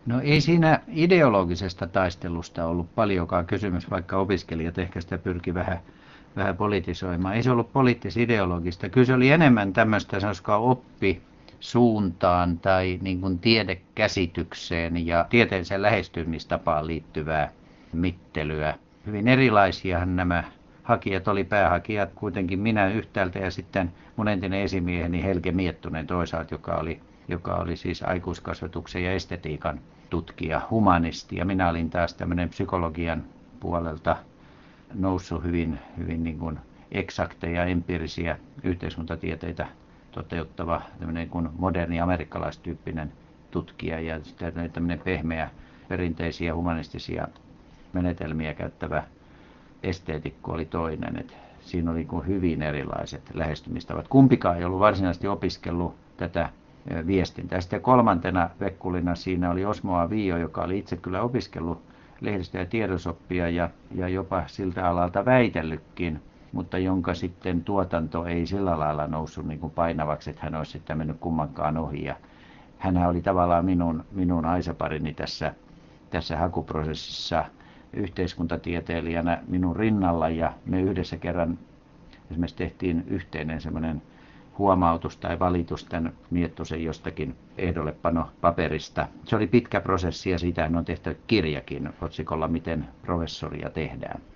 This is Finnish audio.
No ei siinä ideologisesta taistelusta ollut paljonkaan kysymys, vaikka opiskelijat ehkä sitä pyrki vähän politisoimaan. Ei se ollut poliittis-ideologista. Kyllä se oli enemmän tämmöistä, sanoisiko oppisuuntaan tai niin kuin tiedekäsitykseen ja tieteelliseen lähestymistapaan liittyvää mittelyä. Hyvin erilaisiahan nämä hakijat oli, päähakijat kuitenkin minä yhtäältä ja sitten mun entinen esimieheni Helge Miettunen toisaalta, joka oli siis aikuiskasvatuksen ja estetiikan tutkija, humanisti, ja minä olin taas tämmöinen psykologian puolelta noussut hyvin niin kuin eksakteja, empiirisiä yhteiskuntatieteitä toteuttava tämmöinen kuin moderni amerikkalaistyyppinen tutkija ja sitten tämmöinen pehmeä, perinteisiä humanistisia menetelmiä käyttävä esteetikko oli toinen. Et siinä oli hyvin erilaiset lähestymistavat. Kumpikaan ei ollut varsinaisesti opiskellut tätä viestintää. Sitten kolmantena vekkulina siinä oli Osmo A. Viio, joka oli itse kyllä opiskellut lehdistö- ja tiedosoppia ja jopa siltä alalta väitellytkin, mutta jonka sitten tuotanto ei sillä lailla noussut niin kuin painavaksi, että hän olisi sitten mennyt kummankaan ohi. Ja hänhän oli tavallaan minun aisaparini tässä hakuprosessissa yhteiskuntatieteilijänä minun rinnalla, ja me yhdessä kerran esimerkiksi tehtiin yhteinen semmoinen huomautus tai valitus tämän Miettusen jostakin ehdollepanopaperista. Se oli pitkä prosessi ja siitä on tehty kirjakin otsikolla Miten professoria tehdään.